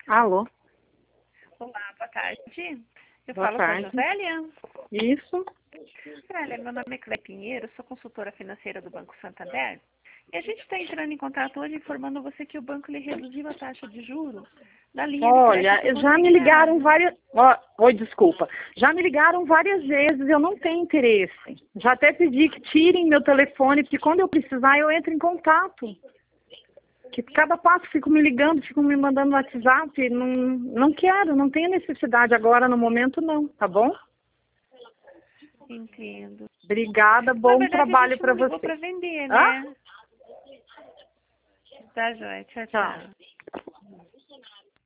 Alô? Olá, boa tarde. Eu Boa falo tarde. com a Josélia. Isso? Josélia, meu nome é Cléia Pinheiro, sou consultora financeira do Banco Santander. E a gente está entrando em contato hoje informando você que o banco lhe reduziu a taxa de juros da linha de Olha, crédito já me ligaram consignado. várias... Oi, desculpa. Já me ligaram várias vezes, eu não tenho interesse. Já até pedi que tirem meu telefone, porque quando eu precisar eu entro em contato. Que cada passo ficam me ligando, ficam me mandando WhatsApp. Não quero, não tenho necessidade agora, no momento não, tá bom? Entendo. Obrigada, Na bom verdade, a trabalho gente para não ligou você. para vender, Ah? né? Tá, joia. Tchau, Tchau. tchau.